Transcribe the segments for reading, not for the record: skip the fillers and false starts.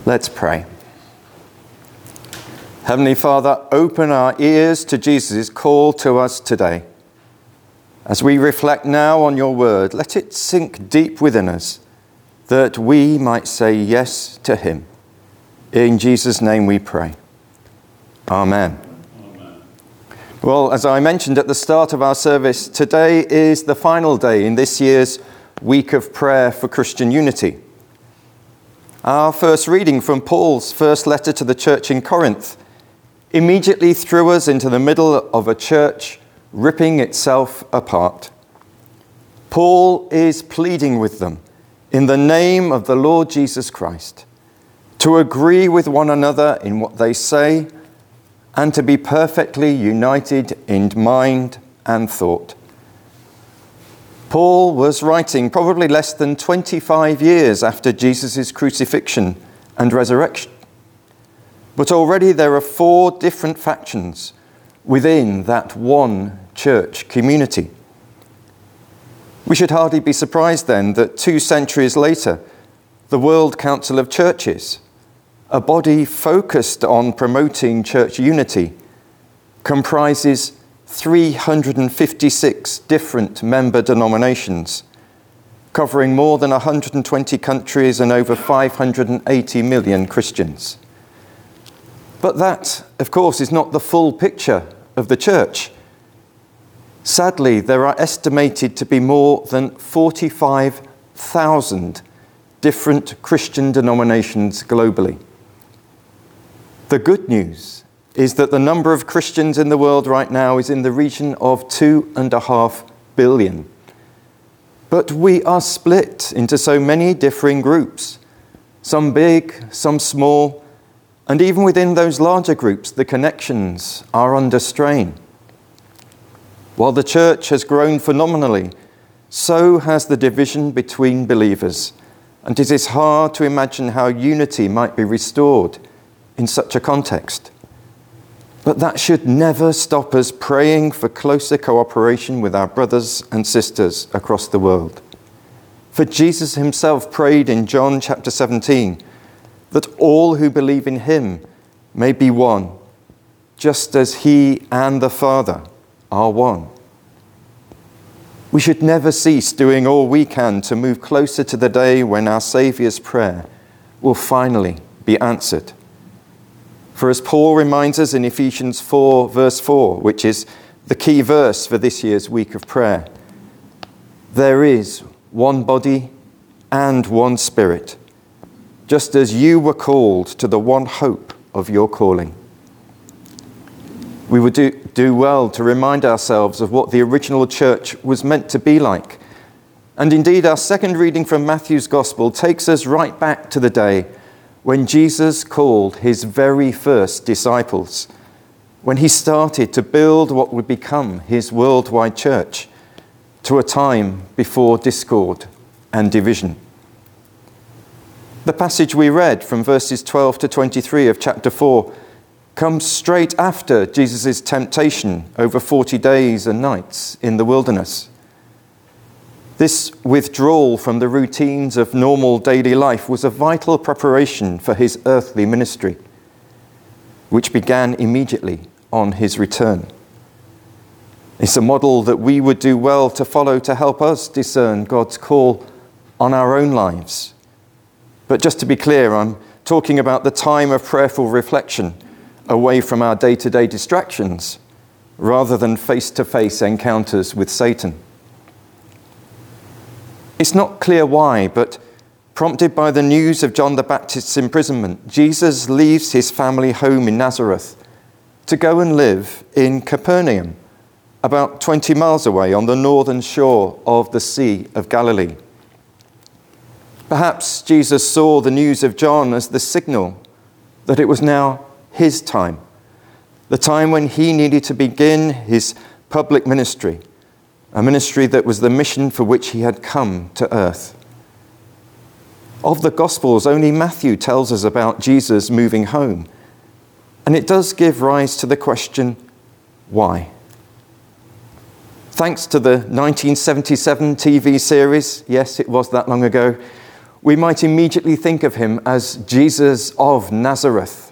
Let's pray. Heavenly Father, open our ears to Jesus' call to us today. As we reflect now on your word, let it sink deep within us that we might say yes to him. In Jesus' name we pray. Amen. Amen. Well, as I mentioned at the start of our service, today is the final day in this year's Week of Prayer for Christian Unity. Our first reading from Paul's first letter to the church in Corinth immediately threw us into the middle of a church ripping itself apart. Paul is pleading with them in the name of the Lord Jesus Christ to agree with one another in what they say and to be perfectly united in mind and thought. Paul was writing probably less than 25 years after Jesus' crucifixion and resurrection. But already there are 4 different factions within that one church community. We should hardly be surprised then that 2 centuries later, the World Council of Churches, a body focused on promoting church unity, comprises 356 different member denominations, covering more than 120 countries and over 580 million Christians. But that, of course, is not the full picture of the church. Sadly, there are estimated to be more than 45,000 different Christian denominations globally. The good news is that the number of Christians in the world right now is in the region of 2.5 billion. But we are split into so many differing groups, some big, some small, and even within those larger groups, the connections are under strain. While the church has grown phenomenally, so has the division between believers, and it is hard to imagine how unity might be restored in such a context. But that should never stop us praying for closer cooperation with our brothers and sisters across the world. For Jesus himself prayed in John chapter 17 that all who believe in him may be one, just as he and the Father are one. We should never cease doing all we can to move closer to the day when our Saviour's prayer will finally be answered. For as Paul reminds us in Ephesians 4, verse 4, which is the key verse for this year's week of prayer, there is one body and one Spirit, just as you were called to the one hope of your calling. We would do well to remind ourselves of what the original church was meant to be like. And indeed, our second reading from Matthew's Gospel takes us right back to the day when Jesus called his very first disciples, when he started to build what would become his worldwide church to a time before discord and division. The passage we read from verses 12 to 23 of chapter 4 comes straight after Jesus' temptation over 40 days and nights in the wilderness. This withdrawal from the routines of normal daily life was a vital preparation for his earthly ministry, which began immediately on his return. It's a model that we would do well to follow to help us discern God's call on our own lives. But just to be clear, I'm talking about the time of prayerful reflection away from our day-to-day distractions, rather than face-to-face encounters with Satan. It's not clear why, but prompted by the news of John the Baptist's imprisonment, Jesus leaves his family home in Nazareth to go and live in Capernaum, about 20 miles away on the northern shore of the Sea of Galilee. Perhaps Jesus saw the news of John as the signal that it was now his time, the time when he needed to begin his public ministry, a ministry that was the mission for which he had come to earth. Of the Gospels, only Matthew tells us about Jesus moving home, and it does give rise to the question, why? Thanks to the 1977 TV series, yes, it was that long ago, we might immediately think of him as Jesus of Nazareth.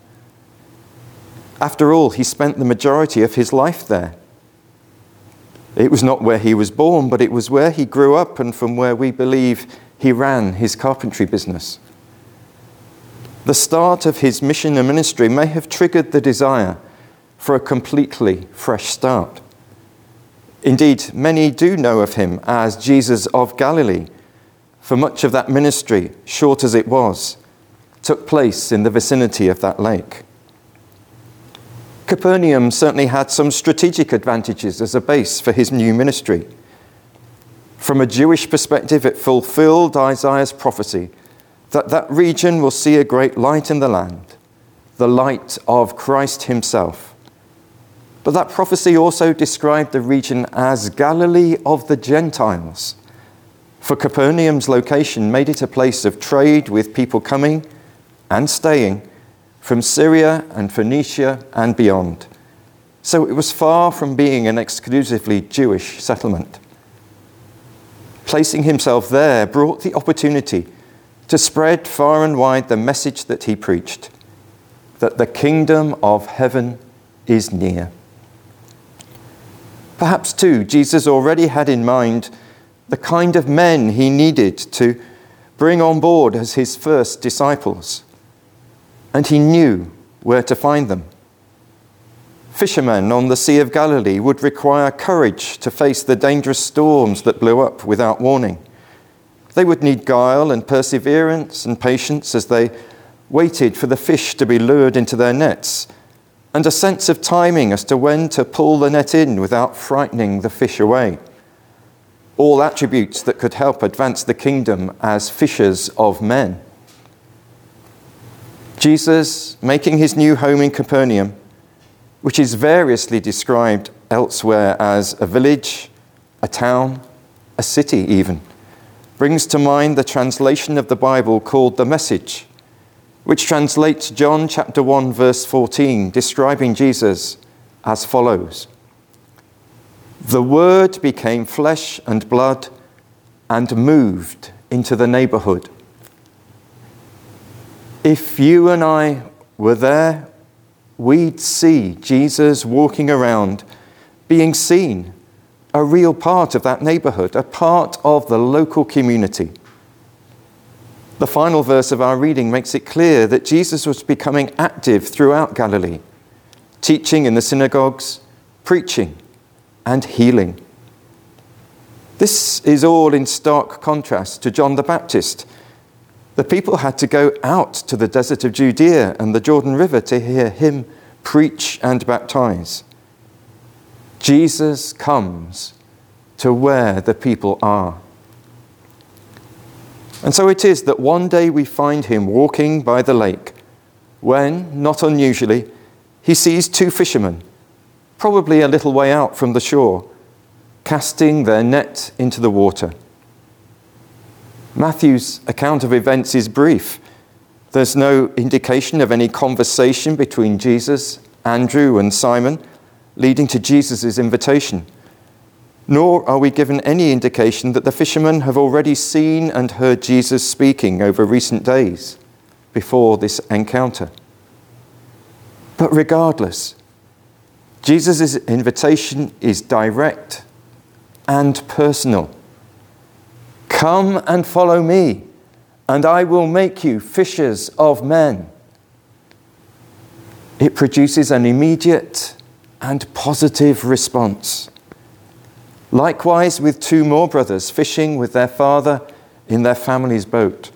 After all, he spent the majority of his life there. It was not where he was born, but it was where he grew up and from where we believe he ran his carpentry business. The start of his mission and ministry may have triggered the desire for a completely fresh start. Indeed, many do know of him as Jesus of Galilee, for much of that ministry, short as it was, took place in the vicinity of that lake. Capernaum certainly had some strategic advantages as a base for his new ministry. From a Jewish perspective, it fulfilled Isaiah's prophecy that that region will see a great light in the land, the light of Christ himself. But that prophecy also described the region as Galilee of the Gentiles. For Capernaum's location made it a place of trade with people coming and staying from Syria and Phoenicia and beyond. So it was far from being an exclusively Jewish settlement. Placing himself there brought the opportunity to spread far and wide the message that he preached, that the kingdom of heaven is near. Perhaps, too, Jesus already had in mind the kind of men he needed to bring on board as his first disciples, and he knew where to find them. Fishermen on the Sea of Galilee would require courage to face the dangerous storms that blew up without warning. They would need guile and perseverance and patience as they waited for the fish to be lured into their nets, and a sense of timing as to when to pull the net in without frightening the fish away. All attributes that could help advance the kingdom as fishers of men. Jesus, making his new home in Capernaum, which is variously described elsewhere as a village, a town, a city even, brings to mind the translation of the Bible called the Message, which translates John chapter 1 verse 14, describing Jesus as follows. The Word became flesh and blood and moved into the neighborhood. If you and I were there, we'd see Jesus walking around, being seen, a real part of that neighborhood, a part of the local community. The final verse of our reading makes it clear that Jesus was becoming active throughout Galilee, teaching in the synagogues, preaching, and healing. This is all in stark contrast to John the Baptist. The people had to go out to the desert of Judea and the Jordan River to hear him preach and baptize. Jesus comes to where the people are. And so it is that one day we find him walking by the lake when, not unusually, he sees two fishermen, probably a little way out from the shore, casting their net into the water. Matthew's account of events is brief. There's no indication of any conversation between Jesus, Andrew, and Simon, leading to Jesus' invitation. Nor are we given any indication that the fishermen have already seen and heard Jesus speaking over recent days before this encounter. But regardless, Jesus' invitation is direct and personal. Come and follow me, and I will make you fishers of men. It produces an immediate and positive response. Likewise with two more brothers fishing with their father in their family's boat.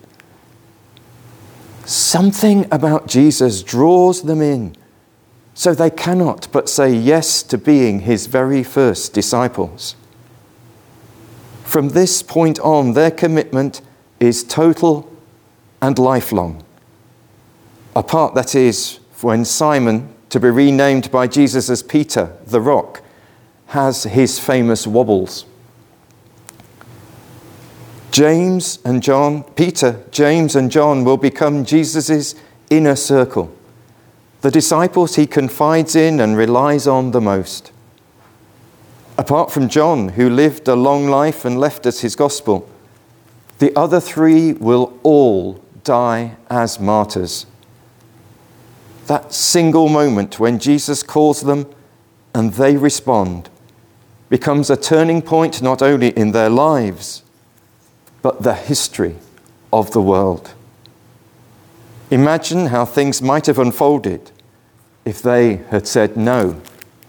Something about Jesus draws them in, so they cannot but say yes to being his very first disciples. From this point on, their commitment is total and lifelong. Apart, that is, when Simon, to be renamed by Jesus as Peter, the Rock, has his famous wobbles. Peter, James, and John will become Jesus' inner circle, the disciples he confides in and relies on the most. Apart from John, who lived a long life and left us his gospel, The other three will all die as martyrs. That single moment when Jesus calls them and they respond becomes a turning point not only in their lives, but the history of the world. Imagine how things might have unfolded if they had said no.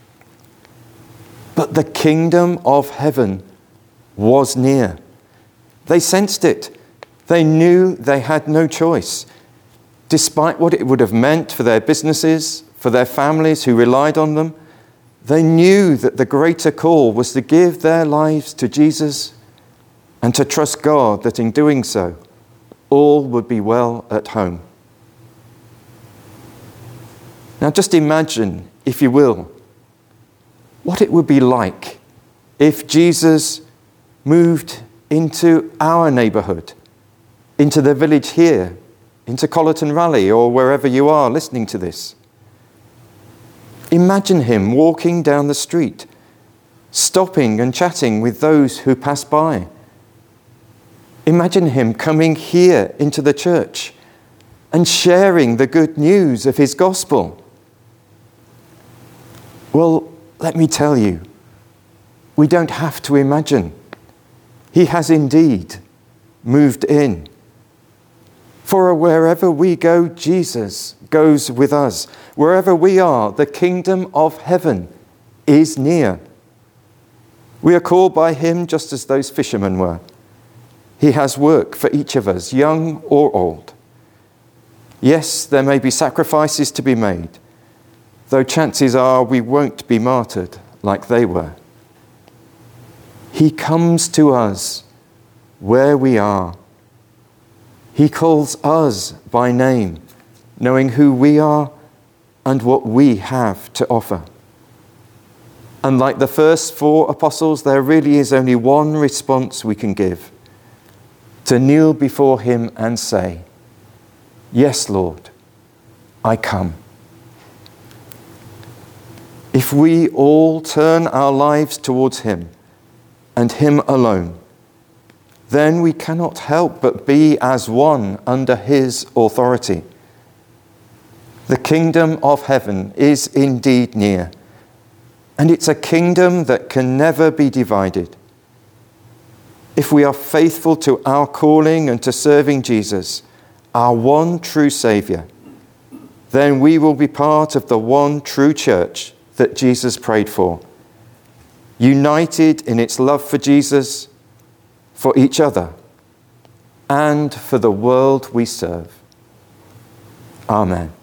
But the kingdom of heaven was near. They sensed it. They knew they had no choice. Despite what it would have meant for their businesses, for their families who relied on them, they knew that the greater call was to give their lives to Jesus and to trust God that in doing so, all would be well at home. Now just imagine, if you will, what it would be like if Jesus moved into our neighbourhood, into the village here, into Collerton Raleigh, or wherever you are listening to this. Imagine him walking down the street, stopping and chatting with those who pass by. Imagine him coming here into the church and sharing the good news of his gospel. Well, let me tell you, we don't have to imagine. He has indeed moved in. For wherever we go, Jesus goes with us. Wherever we are, the kingdom of heaven is near. We are called by him just as those fishermen were. He has work for each of us, young or old. Yes, there may be sacrifices to be made, though chances are we won't be martyred like they were. He comes to us where we are. He calls us by name, knowing who we are and what we have to offer. And like the first four apostles, there really is only one response we can give: to kneel before him and say, "Yes, Lord, I come." If we all turn our lives towards him and him alone, then we cannot help but be as one under his authority. The kingdom of heaven is indeed near, and it's a kingdom that can never be divided. If we are faithful to our calling and to serving Jesus, our one true Saviour, then we will be part of the one true church that Jesus prayed for, united in its love for Jesus, for each other, and for the world we serve. Amen.